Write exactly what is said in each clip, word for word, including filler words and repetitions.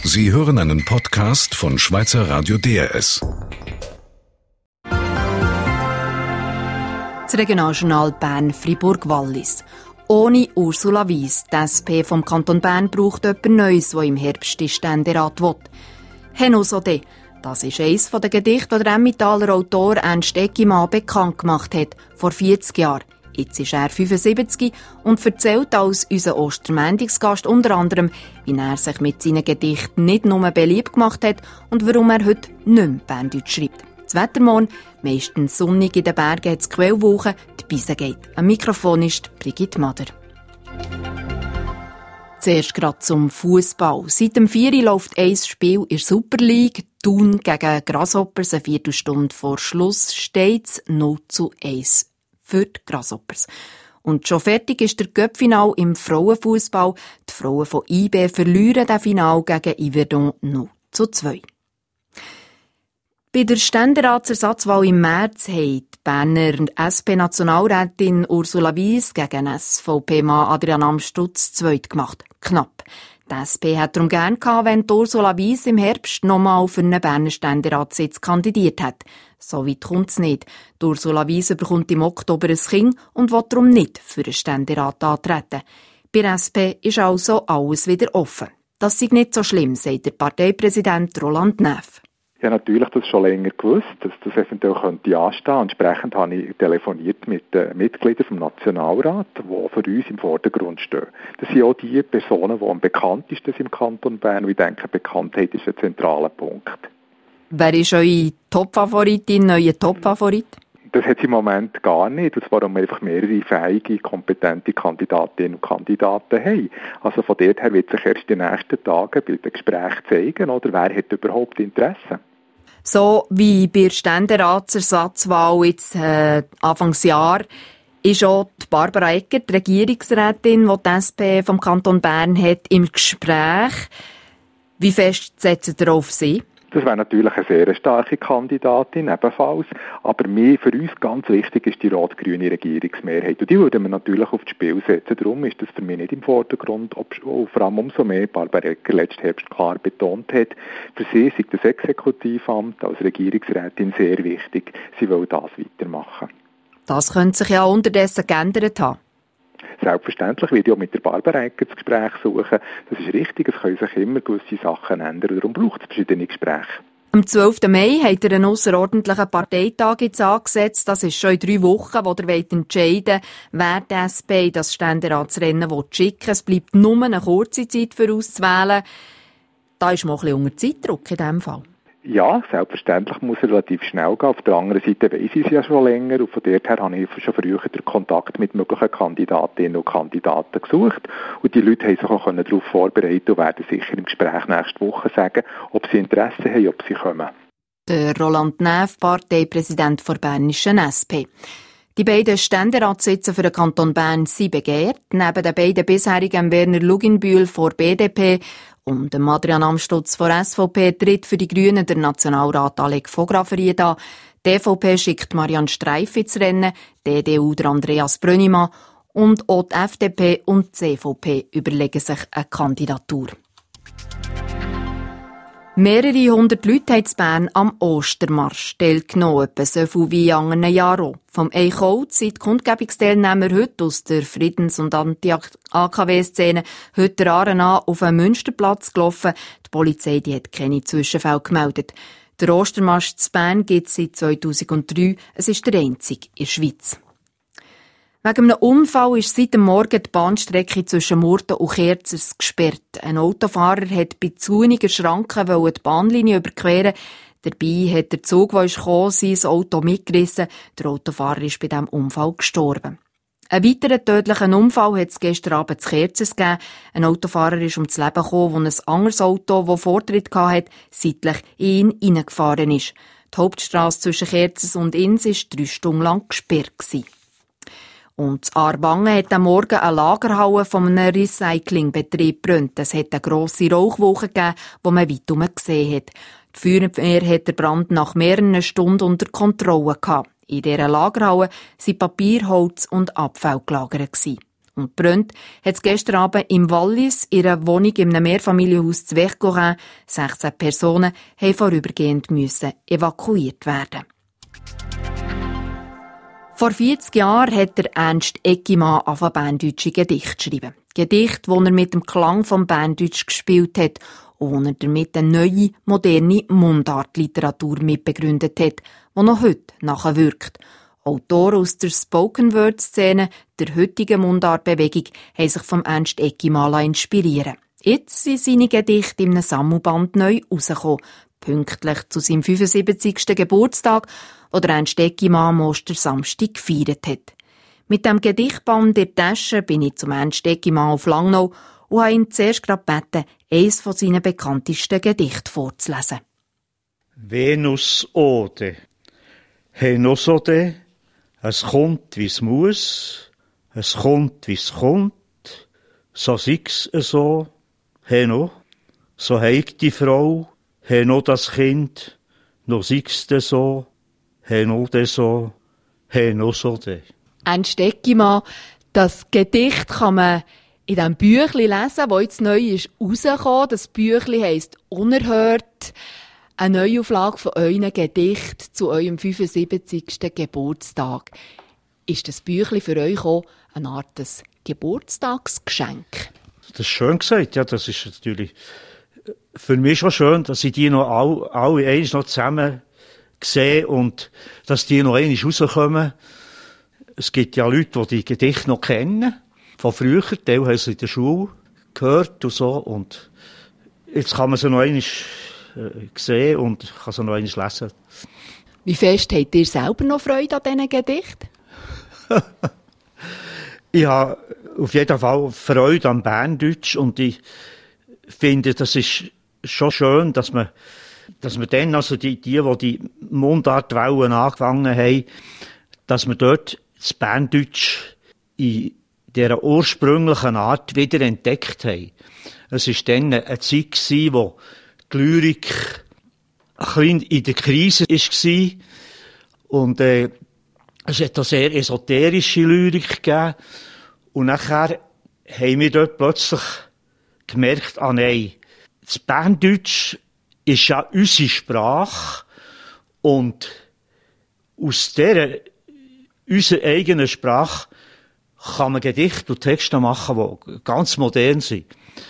Sie hören einen Podcast von Schweizer Radio D R S. Das Regionaljournal Bern-Fribourg-Wallis. Ohne Ursula Wyss, die S P vom Kanton Bern, braucht jemand Neues, der im Herbst die Ständerat will. Henno Sode, das ist eines der Gedichte, die der Emmentaler Autor Ernst Eggimann bekannt gemacht hat, vor vierzig Jahren. Jetzt ist er fünfundsiebzig und erzählt als unser Ostermändigsgast unter anderem, wie er sich mit seinen Gedichten nicht nur beliebt gemacht hat und warum er heute nicht mehr Berndeutsch schreibt. Das Wetter morgen, meistens sonnig, in den Bergen hat es Quellwochen, die Beise geht. Am Mikrofon ist Brigitte Mader. Zuerst gerade zum Fußball. Seit dem vier läuft ein Spiel in der Super League. Thun gegen Grasshoppers, eine Viertelstunde vor Schluss, steht es null zu eins für die Grasshoppers. Und schon fertig ist der Cup-Final im Frauenfußball. Die Frauen von I B verlieren das Final gegen Yverdon null zu zwei. Bei der Ständeratsersatzwahl im März hat die Berner S P-Nationalrätin Ursula Wyss gegen S V P-Mann Adrian Amstutz zweit gemacht. Knapp. Die S P hätte darum gern gehabt, wenn Ursula Wyss im Herbst nochmal für einen Berner Ständeratssitz kandidiert hat. So weit kommt es nicht. Die Ursula Wyss bekommt im Oktober ein Kind und will darum nicht für einen Ständerat antreten. Bei der S P ist also alles wieder offen. Das sei nicht so schlimm, sagt der Parteipräsident Roland Näf. Ja, natürlich das schon länger gewusst, dass das eventuell könnte anstehen. Entsprechend habe ich telefoniert mit den Mitgliedern vom Nationalrat, die für uns im Vordergrund stehen. Das sind auch die Personen, die am bekanntesten sind im Kanton Bern. Und ich denke, Bekanntheit ist ein zentraler Punkt. Wer ist eure Top-Favoritin, euer Top-Favorit? Das hat es im Moment gar nicht, und zwar, weil wir einfach mehrere fähige, kompetente Kandidatinnen und Kandidaten haben. Also von dort her wird sich erst in den nächsten Tagen bei den Gesprächen zeigen, oder wer hat überhaupt Interesse. So wie bei der Ständeratsersatzwahl jetzt äh, Anfangsjahr ist auch die Barbara Egger, die Regierungsrätin, die die S P vom Kanton Bern hat, im Gespräch. Wie fest setzt ihr auf sie? Das wäre natürlich eine sehr starke Kandidatin, ebenfalls. Aber mir, für uns ganz wichtig ist die rot-grüne Regierungsmehrheit. Und die würden wir natürlich aufs Spiel setzen. Darum ist das für mich nicht im Vordergrund. Ob, oh, vor allem umso mehr Barbara Egger letzten Herbst klar betont hat. Für sie ist das Exekutivamt als Regierungsrätin sehr wichtig. Sie will das weitermachen. Das könnte sich ja unterdessen geändert haben. Selbstverständlich werde ich auch mit der Barbara Egger das Gespräch suchen. Das ist richtig, es können sich immer gewisse Sachen ändern. Darum braucht es verschiedene Gespräche. Am zwölften Mai hat er einen ausserordentlichen Parteitag jetzt angesetzt. Das ist schon in drei Wochen, wo er entscheiden will, wer die S P das Ständeratsrennen schicken will. Es bleibt nur eine kurze Zeit für auszuwählen. Da ist man ein bisschen unter Zeitdruck in diesem Fall. Ja, selbstverständlich muss er relativ schnell gehen. Auf der anderen Seite weiss ich es ja schon länger und von dort her habe ich schon früher den Kontakt mit möglichen Kandidatinnen und Kandidaten gesucht und die Leute haben sich auch darauf vorbereitet und werden sicher im Gespräch nächste Woche sagen, ob sie Interesse haben, ob sie kommen. Der Roland Näf, Parteipräsident der bernischen S P. Die beiden Ständeratssitze für den Kanton Bern sind begehrt. Neben den beiden bisherigen Werner Luginbühl vor B D P und dem Adrian Amstutz von S V P tritt für die Grünen der Nationalrat Alec von Graffenried an. Die E V P schickt Marianne Streif ins Rennen, die E D U der Andreas Brönnimann und auch die F D P und die C V P überlegen sich eine Kandidatur. Mehrere hundert Leute haben in Bern am Ostermarsch teilgenommen, etwa so viel wie in anderen Jahren. Vom Eichholz sind die Kundgebungsteilnehmer heute aus der Friedens- und Anti-A K W-Szene heute der Aare an auf den Münsterplatz gelaufen. Die Polizei die hat keine Zwischenfälle gemeldet. Der Ostermarsch in Bern gibt es seit zweitausenddrei. Es ist der einzige in der Schweiz. Wegen einem Unfall ist seit dem Morgen die Bahnstrecke zwischen Murten und Kerzers gesperrt. Ein Autofahrer hat bei Zuniger Schranken die Bahnlinie überqueren. Dabei hat der Zug, der kam, sein Auto mitgerissen. Der Autofahrer ist bei diesem Unfall gestorben. Einen weiteren tödlichen Unfall hat es gestern Abend zu Kerzers gegeben. Ein Autofahrer ist ums Leben gekommen, als ein anderes Auto, das Vortritt hatte, seitlich in ihn hineingefahren ist. Die Hauptstrasse zwischen Kerzers und Ins war drei Stunden lang gesperrt. Und in Aarwangen hat am Morgen eine Lagerhalle von einem Recyclingbetrieb gebrannt. Es hat eine grosse Rauchwolke gegeben, die man weitum gesehen hat. Die Feuerwehr hat den Brand nach mehreren Stunden unter Kontrolle gehabt. In dieser Lagerhalle waren Papier, Holz und Abfall gelagert. Und brennt hat es gestern Abend im Wallis, in einer Wohnung in einem Mehrfamilienhaus zu Vercorin. sechzehn Personen mussten vorübergehend müssen evakuiert werden. Vor vierzig Jahren hat der Ernst Eggimann angefangen, berndeutsche Gedichte zu schreiben. Gedichte, die er mit dem Klang vom Berndeutsch gespielt hat und wo er damit eine neue, moderne Mundartliteratur mitbegründet hat, die noch heute nachwirkt. Autoren aus der Spoken-Word-Szene der heutigen Mundartbewegung haben sich vom Ernst Eggimann inspirieren. Jetzt sind seine Gedichte in einem Sammelband neu rausgekommen, pünktlich zu seinem fünfundsiebzigsten Geburtstag, wo der Ernst Eggimann am Ostersamstag gefeiert hat. Mit dem Gedichtband in der Tasche bin ich zum Ernst Eggimann auf Langnau und habe ihn zuerst gerade gebeten, eines von seinen bekanntesten Gedichten vorzulesen. Venus-Ode. Henosode, es kommt, wie's muss, es kommt, wie's kommt, so sie's so, heno, so heigt die Frau, heno das Kind, no sie's de so, heno de so, henosode. Ernst Eggimann, das Gedicht kann man in diesem Büchlein lesen, das jetzt neu ist rausgekommen. Das Büchlein heisst «Unerhört». Eine Neuauflage von euren Gedichten zu eurem fünfundsiebzigsten Geburtstag. Ist das Büchlein für euch auch eine Art des Geburtstagsgeschenk? Das ist schön gesagt. Ja, das ist natürlich für mich schon schön, dass ich die noch alle, alle einmal noch zusammen sehe und dass die noch einmal rauskommen. Es gibt ja Leute, die die Gedichte noch kennen, von früher, die haben sie in der Schule gehört und so, und jetzt kann man sie noch einmal äh, sehen und kann sie noch einmal lesen. Wie fest habt ihr selber noch Freude an diesen Gedichten? Ich habe auf jeden Fall Freude am Berndeutsch und ich finde, das ist schon schön, dass man, dass man dann, also die, die, die die Mundartwellen angefangen haben, dass man dort das Berndeutsch in dieser ursprünglichen Art wieder entdeckt haben. Es war dann eine Zeit gewesen, wo die Lyrik ein bisschen in der Krise war. Und äh, es hat auch sehr esoterische Lyrik gegeben. Und nachher haben wir dort plötzlich gemerkt, ah nein, das Berndeutsch ist ja unsere Sprache. Und aus dieser unserer eigenen Sprache kann man Gedichte und Texte machen, die ganz modern sind.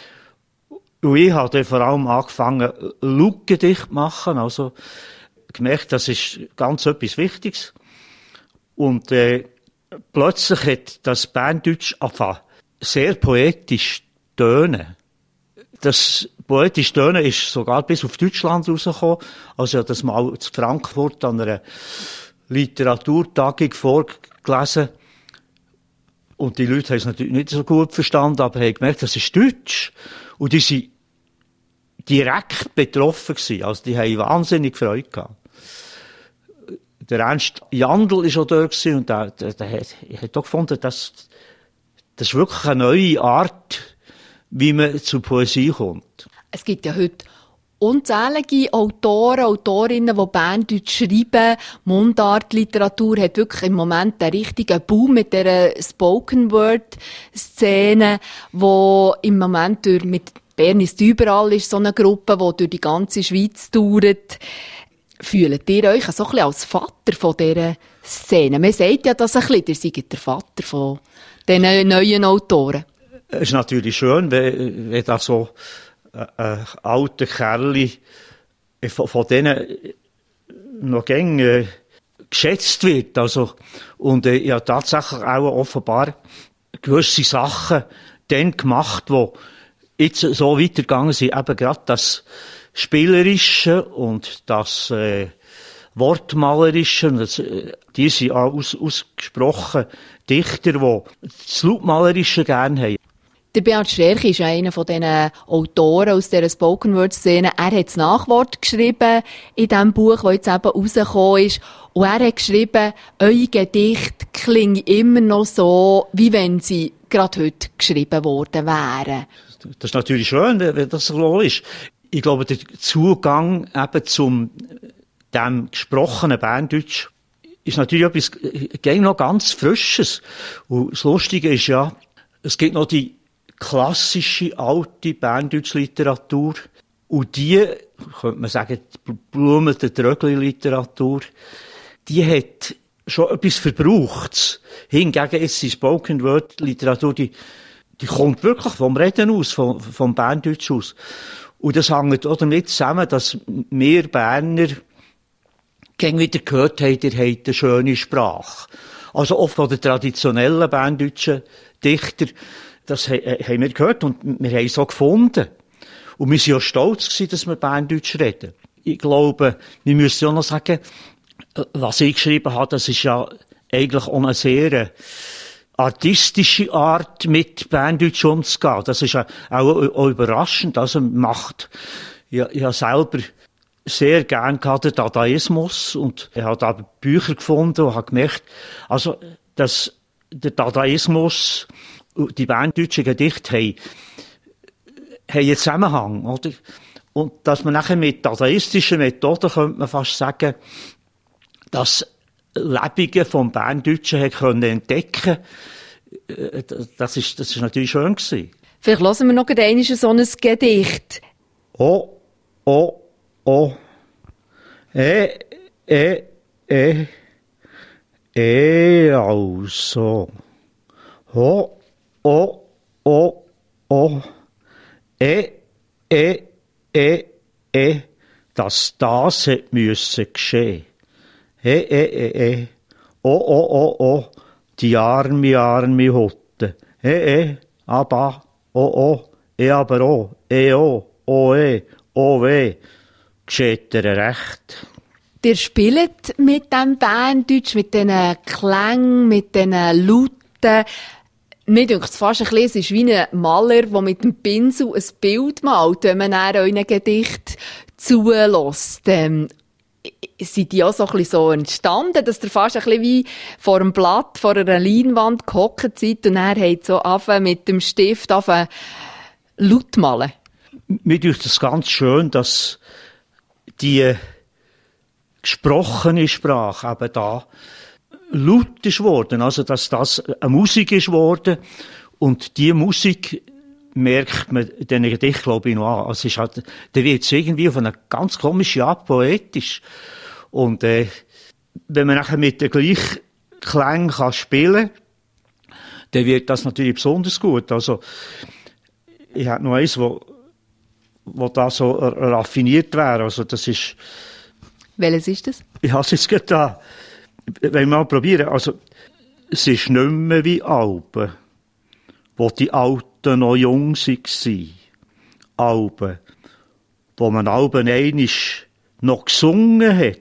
Und ich habe dann vor allem angefangen, Lautgedichte zu machen, also gemerkt, das ist ganz etwas Wichtiges. Und äh, plötzlich hat das Berndeutsch angefangen, sehr poetisch tönen. Das poetisch tönen ist sogar bis auf Deutschland rausgekommen. Also ich habe das mal in Frankfurt an einer Literaturtagung vorgelesen. Und die Leute haben es natürlich nicht so gut verstanden, aber haben gemerkt, das ist Deutsch. Und die waren direkt betroffen gewesen. Also die haben wahnsinnig Freude gehabt. Der Ernst Jandl war auch dort gewesen und der, der, der hat, ich habe doch gefunden, das, das ist wirklich eine neue Art, wie man zur Poesie kommt. Es gibt ja heute unzählige Autoren, Autorinnen, die Berndeutsch schreiben. Mundartliteratur hat wirklich im Moment einen richtigen Boom mit dieser Spoken-Word-Szene, wo im Moment durch, mit Bern ist überall ist so eine Gruppe, die durch die ganze Schweiz touret. Fühlt ihr euch so ein bisschen als Vater von dieser Szene? Man sagt ja das ein bisschen, ihr seid der Vater von diesen neuen Autoren. Es ist natürlich schön, wenn, wenn da so ein alter Kerl von, von denen noch gern äh, geschätzt wird. Also, und äh, ich habe tatsächlich auch offenbar gewisse Sachen dann gemacht, die jetzt so weitergegangen sind. Eben gerade das Spielerische und das äh, Wortmalerische. Das, äh, die sind auch aus, ausgesprochen Dichter, die das Lautmalerische gerne haben. Der Beat Stärke ist einer von diesen Autoren aus dieser Spoken-Word-Szene. Er hat das Nachwort geschrieben in diesem Buch, das jetzt eben rausgekommen ist. Und er hat geschrieben, eure Gedichte klingen immer noch so, wie wenn sie gerade heute geschrieben worden wären. Das ist natürlich schön, wenn das so ist. Ich glaube, der Zugang eben zum dem gesprochenen Berndeutsch ist natürlich etwas noch ganz Frisches. Und das Lustige ist ja, Es gibt noch die klassische, alte Berndeutsch-Literatur. Und die, könnte man sagen, die Blumen- der Trögli-Literatur, die hat schon etwas Verbrauchtes. Hingegen ist die Spoken-Word-Literatur, die, die kommt wirklich vom Reden aus, vom, vom Berndeutsch aus. Und das hängt auch damit zusammen, dass wir Berner gern wieder gehört haben, ihr habt eine schöne Sprache. Also oft von den traditionellen berndeutschen Dichter, das haben wir gehört und wir haben es so gefunden. Und wir waren ja stolz gewesen, dass wir Berndeutsch reden. Ich glaube, wir müssen auch noch sagen, was ich geschrieben habe, das ist ja eigentlich auch eine sehr artistische Art, mit Berndeutsch umzugehen. Das ist auch, auch überraschend. Also macht, ja, ich habe selber sehr gern gehabt, den Dadaismus, und ich habe da Bücher gefunden und habe gemerkt, also, dass der Dadaismus, die berndeutschen Gedichte haben, haben einen Zusammenhang, oder? Und dass man nachher mit dadaistischen Methoden, könnte man fast sagen, das Lebige vom Berndeutschen hat können entdecken, das ist, das ist natürlich schön gewesen. Vielleicht hören wir noch einmal so ein Gedicht. Oh, oh, oh, eh, eh, eh, eh, also. Oh, oh, oh, oh, eh, eh, eh, eh, dass das hätte müssen geschehen. Eh, eh, eh, eh, oh, oh, oh, oh, die arme, arme Hutte. Eh, eh, aber, oh, oh, eh, aber, oh, eh, oh, oh, eh, oh, weh, geschieht dir recht. Ihr spielt mit dem Berndeutsch, mit diesen Klängen, mit diesen Lauten. Mir denkt es fast ein bisschen, es ist wie ein Maler, der mit dem Pinsel ein Bild malt, wenn man dann euren Gedicht zulässt. Ähm, sind die auch so ein bisschen so entstanden, dass ihr fast ein bisschen wie vor einem Blatt, vor einer Leinwand gehockt seid und dann habt so angefangen mit dem Stift angefangen laut malen? Mir denkt es ganz schön, dass die gesprochene Sprache eben da laut ist worden, also dass das eine Musik ist worden, und die Musik merkt man diesen Gedicht, glaube ich, noch an. Also es ist halt, der wird irgendwie auf eine ganz komische Art poetisch. Und äh, wenn man nachher mit den gleichen Klängen kann spielen kann, dann wird das natürlich besonders gut. Also ich habe noch eins, wo, wo da so raffiniert wäre. Also das ist... Welches ist das? Ich habe es jetzt gerade da. Wenn wir mal probieren. Also, es ist nicht mehr wie Alben, wo die Alten noch jung waren. Alben, wo man Alben einmal noch gesungen hat.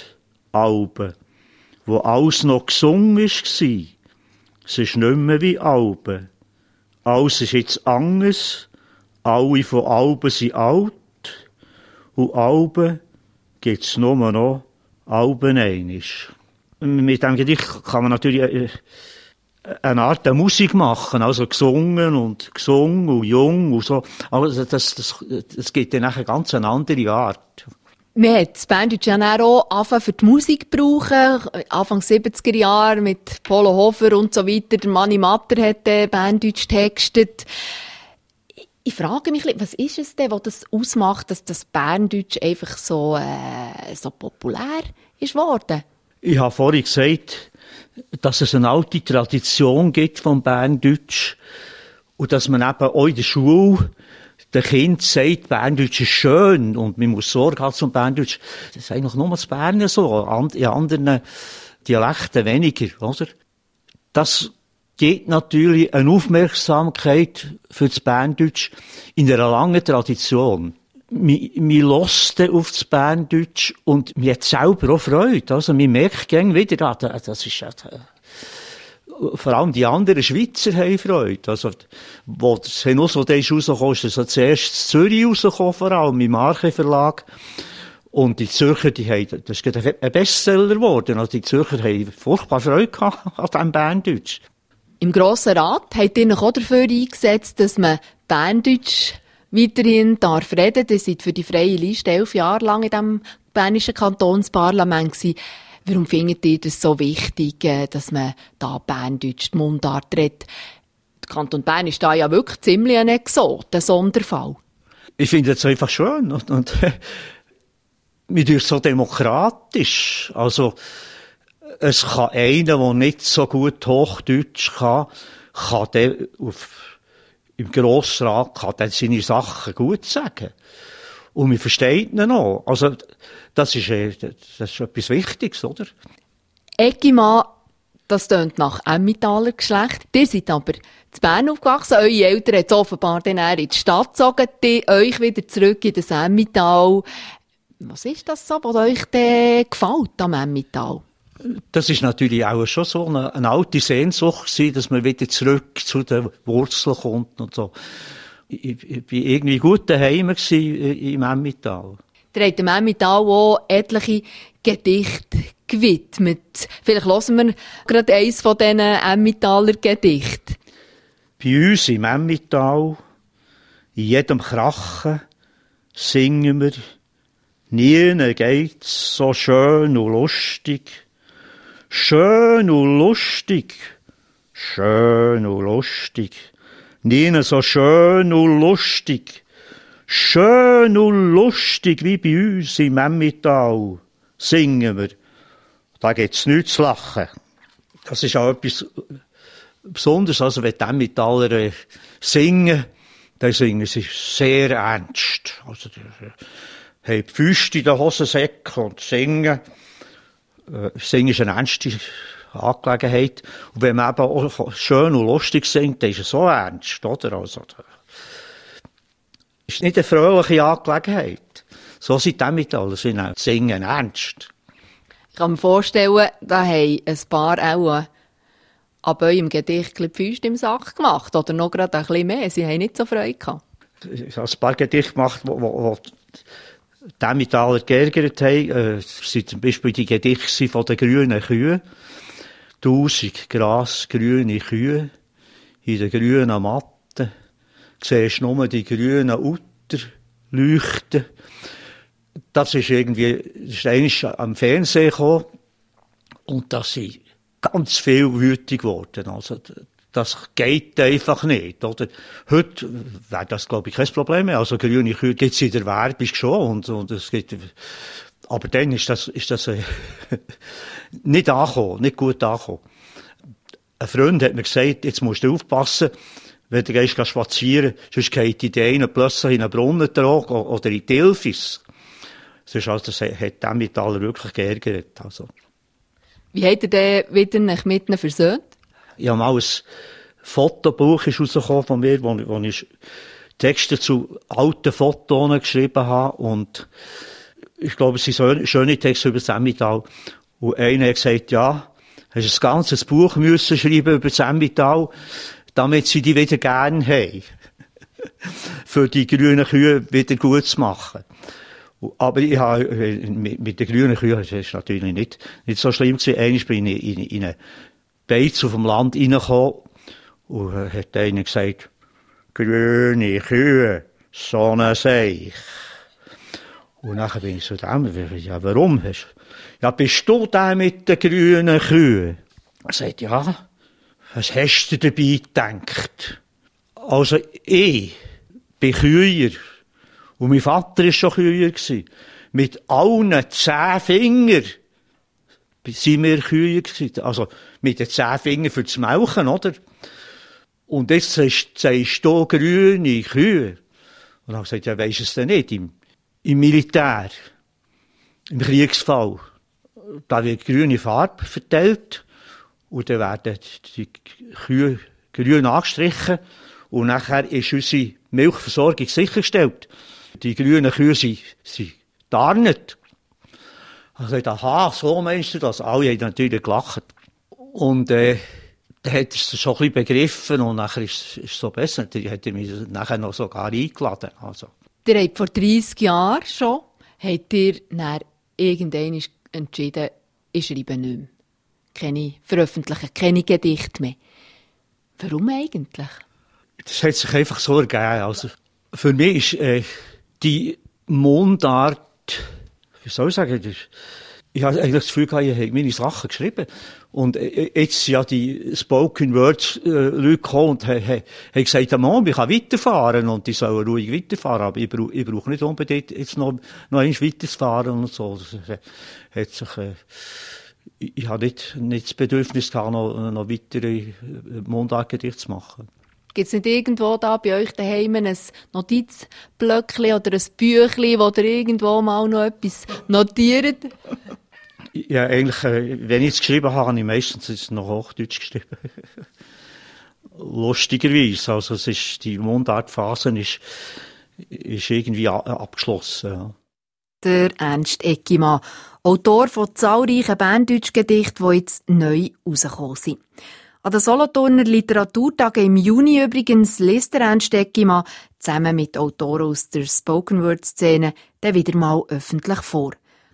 Alben, wo alles noch gesungen war. Es ist nicht mehr wie Alben. Alles ist jetzt anders. Alle von Alben sind alt. Und Alben gibt es nur noch Alben einmal. Mit diesem Gedicht kann man natürlich eine Art der Musik machen, also gesungen und gesungen und jung und so. Aber das, das, das gibt dann nachher ganz eine andere Art. Man hat das Berndeutsch ja auch angefangen für die Musik gebrauchen. Anfang siebziger Jahre mit Polo Hofer und so weiter. Der Mani Matter hat Berndeutsch textet. Ich frage mich, was ist es denn, was das ausmacht, dass das Berndeutsch einfach so, äh, so populär ist worden? Ich habe vorhin gesagt, dass es eine alte Tradition gibt vom Berndeutsch und dass man eben auch in der Schule den Kindern sagt, Berndeutsch ist schön und man muss Sorge haben zum Berndeutsch. Das ist eigentlich nur das Berner so, in anderen Dialekten weniger, oder? Das gibt natürlich eine Aufmerksamkeit für das Berndeutsch in einer langen Tradition. Man hört auf das Berndeutsch und man hat selber auch Freude. Also man merkt gern wieder, das ist, vor allem die anderen Schweizer haben Freude. Also, wo das Henus, wo der ist rausgekommen, ist das zuerst in Zürich rausgekommen, vor allem im Arche Verlag. Und die Zürcher, die haben, das ist ein Bestseller geworden. Also die Zürcher haben furchtbar Freude gehabt an diesem Berndeutsch. Im Grossen Rat habt ihr euch auch dafür eingesetzt, dass man Berndeutsch weiterhin darf reden. Ihr seid für die freie Liste elf Jahre lang in diesem bernischen Kantonsparlament gewesen. Warum findet ihr das so wichtig, dass man da Berndeutsch, die Mundart redet? Der Kanton Bern ist da ja wirklich ziemlich ein Exot, ein Sonderfall. Ich finde es einfach schön und, und wir sind so demokratisch. Also, es kann einer, der nicht so gut Hochdeutsch kann, kann der auf, im Grossrat kann der seine Sachen gut sagen. Und man versteht ihn auch. Also, das ist, das ist etwas Wichtiges, oder? Eggimann, das tönt nach Emmentaler Geschlecht. Ihr seid aber in Bern aufgewachsen. Eure Eltern haben offenbar dann in die Stadt gezogen, die euch wieder zurück in das Emmental. Was ist das so, was euch denn gefällt am Emmental? Das ist natürlich auch schon so eine, eine alte Sehnsucht gewesen, dass man wieder zurück zu den Wurzeln kommt und so. Ich, ich bin irgendwie gut daheim gewesen im Emmental. Ihr habt dem Emmental auch etliche Gedichte gewidmet. Vielleicht hören wir gerade eines von diesen Emmentaler Gedichten. Bei uns im Emmental, in jedem Krachen, singen wir, nie geht's so schön und lustig. Schön und lustig, schön und lustig. Nie so schön und lustig. Schön und lustig wie bei uns im Emmental singen wir. Da gibt's nichts zu lachen. Das ist auch etwas Besonderes. Also wenn die Emmentaler äh, singen, dann singen sie sehr ernst. Also die haben die Füße in den Hosensäcken und singen. Äh, singen ist eine ernste Angelegenheit. Und wenn man eben auch schön und lustig singt, dann ist es so ernst, oder? Also, ist nicht eine fröhliche Angelegenheit. So sind die Emmentaler, sie singen ernst. Ich kann mir vorstellen, da haben ein paar auch ab eurem Gedicht die Füße im Sack gemacht. Oder noch gerade ein bisschen mehr. Sie haben nicht so Freude gehabt. Ich habe ein paar Gedichte gemacht, wo, wo, wo die Emmentaler geärgert haben. Es äh, sind zum Beispiel die Gedichte von den grünen Kühen. Tausend grasgrüne Kühe in den grünen Matten. Siehst nur die grünen Utter leuchten. Das ist irgendwie, das ist einmal am Fernsehen gekommen. Und da sind ganz viel wütig geworden. Also, das geht einfach nicht, oder? Heute wäre das, glaube ich, kein Problem mehr. Also, grüne Kühe gibt's in der Werbung schon. Und, und es gibt, aber dann ist das, ist das, äh, nicht angekommen, nicht gut angekommen. Ein Freund hat mir gesagt, jetzt musst du aufpassen, wenn du gehst spazieren, sonst geht die eine plötzlich in einen Brunnen oder in die Ilfis. Das, also, das hat die Emmentaler wirklich geärgert. Also. Wie habt ihr denn wieder nicht mit ihnen versöhnt? Ich habe mal ein Fotobuch rausgekommen von mir, wo, wo ich Texte zu alten Fotos geschrieben habe. Und ich glaube, es sind schöne Texte über das Emmental. Und einer hat gesagt, ja, hast ein ganzes Buch müssen schreiben über das Emmental, damit sie die wieder gern haben. Für die grünen Kühe wieder gut zu machen. Aber ich habe, mit, mit den grünen Kühen, das ist natürlich nicht, nicht so schlimm gewesen. Einmal bin ich in, in, in eine Beiz auf dem Land reingekommen und hat einer gesagt, grüne Kühe, so eine Seich. Und dann bin ich zu dem, ja, warum? Ja, bist du der mit den grünen Kühen? Er sagt, ja, was hast du dabei gedacht? Also, ich bin Küher. Und mein Vater war schon Küher. Mit allen zehn Fingern sind wir Kühe gewesen. Also, mit den zehn Fingern für das Melken, oder? Und jetzt sagst du grüne Kühe. Und dann habe ich gesagt, ja, weisst du es denn nicht? Im, im Militär, im Kriegsfall, da wird grüne Farbe verteilt. Und dann werden die Kühe grün angestrichen. Und nachher ist unsere Milchversorgung sichergestellt. Die grünen Kühe sind, sind tarnet. Ich sagte, aha, so meinst du das? Alle haben natürlich gelacht. Und, äh, dann hat er es schon ein bisschen begriffen und nachher ist es so besser. Dann hat er mich nachher noch sogar eingeladen. Also. Ihr habt vor dreissig Jahren schon, habt ihr dann irgendwann entschieden, ich schreibe nicht mehr. Keine veröffentlichen, keine Gedichte mehr. Warum eigentlich? Das hat sich einfach so ergeben. Also, für mich ist, äh, die Mundart, wie soll ich sagen, ich habe eigentlich das Gefühl gehabt, ich habe meine Sachen geschrieben. Und jetzt ja die Spoken Words äh, Leute gekommen und haben he, he gesagt, ja, Mann, ich kann weiterfahren und die sollen ruhig weiterfahren, aber ich brauche ich brauch nicht unbedingt jetzt noch, noch einmal weiterfahren und so. Das hat sich, äh, ich habe nicht, nicht das Bedürfnis gehabt, noch, noch weitere Mundartgedichte zu machen. Gibt es nicht irgendwo da bei euch daheim ein Notizblöckchen oder ein Büchlein, wo ihr irgendwo mal noch etwas notiert? Ja, eigentlich, wenn ich es geschrieben habe, habe ich meistens ist noch Hochdeutsch geschrieben. Lustigerweise. Also, es ist, die Mundartphase ist, ist irgendwie abgeschlossen. Ja. Der Ernst Eggimann, Autor von zahlreichen Berndeutsch-Gedichten, die jetzt neu rausgekommen sind. An den Solothurner Literaturtagen im Juni übrigens liest der Ernst Eggimann zusammen mit Autoren aus der Spoken-Word-Szene dann wieder mal öffentlich vor.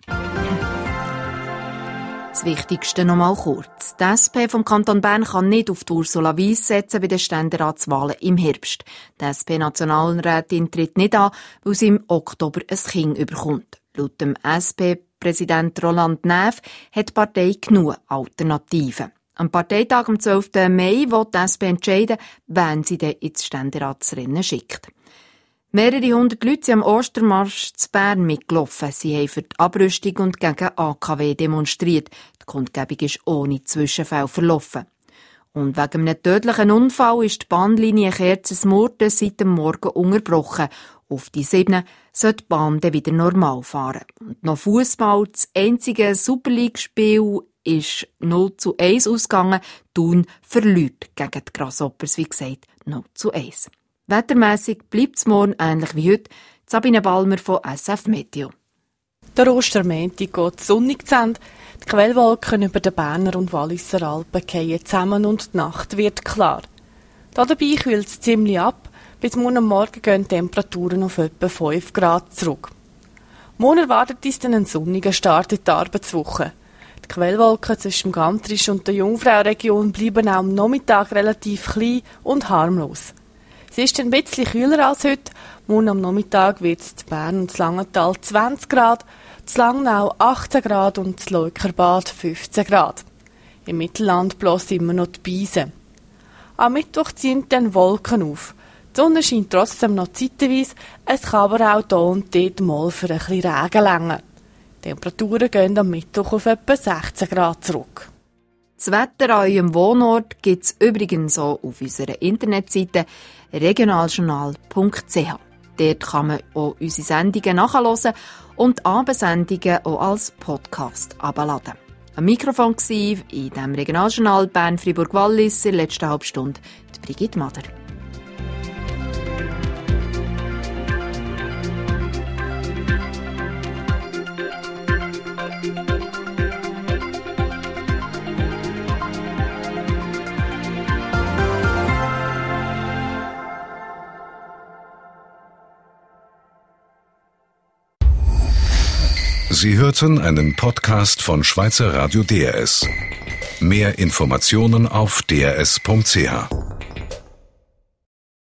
Das Wichtigste noch mal kurz. Die S P vom Kanton Bern kann nicht auf die Ursula Wyss setzen bei den Ständeratswahlen im Herbst. Die S P-Nationalrätin tritt nicht an, weil sie im Oktober ein Kind bekommt. Laut dem S P-Präsident Roland Näf hat die Partei genug Alternativen. Am Parteitag am zwölften Mai will die S P entscheiden, wen sie dann ins Ständeratsrennen schickt. Mehrere hundert Leute sind am Ostermarsch zu Bern mitgelaufen. Sie haben für die Abrüstung und gegen A K W demonstriert. Die Kundgebung ist ohne Zwischenfälle verlaufen. Und wegen einem tödlichen Unfall ist die Bahnlinie Kerzes-Murten seit dem Morgen unterbrochen. Auf die sieben soll die Bahn dann wieder normal fahren. Und noch Fußball, das einzige Super League-Spiel ist null zu eins ausgegangen. Thun verliert gegen die Grasshoppers, wie gesagt, null zu eins. Wettermässig bleibt es morgen ähnlich wie heute. Sabine Balmer von S F Meteo. Der Ostermäntig geht sonnig zu Ende. Die Quellwolken über den Berner und Walliser Alpen fallen zusammen und die Nacht wird klar. Dabei kühlt es ziemlich ab. Bis morgen Morgen gehen die Temperaturen auf etwa fünf Grad zurück. Morgen erwartet uns dann ein sonniger Start in die Arbeitswoche. Die Quellwolken zwischen dem Gantrisch und der Jungfrauregion bleiben auch am Nachmittag relativ klein und harmlos. Es ist ein bisschen kühler als heute. Morgen am Nachmittag wird es in Bern und Langenthal zwanzig Grad, in Langnau achtzehn Grad und in Leukerbad fünfzehn Grad. Im Mittelland bloß immer noch die Beise. Am Mittwoch ziehen dann Wolken auf. Die Sonne scheint trotzdem noch zeitweise, es kann aber auch hier und dort mal für ein bisschen Regen reichen. Die Temperaturen gehen am Mittwoch auf etwa sechzehn Grad zurück. Das Wetter an eurem Wohnort gibt es übrigens auch auf unserer Internetseite regionaljournal punkt c h. Dort kann man auch unsere Sendungen nachhören und Abendsendungen auch als Podcast herunterladen. Am Mikrofon war in diesem Regionaljournal Bern-Fribourg-Wallis in der letzten Halbstunde die Brigitte Mader. Sie hörten einen Podcast von Schweizer Radio D R S. Mehr Informationen auf d r s punkt c h.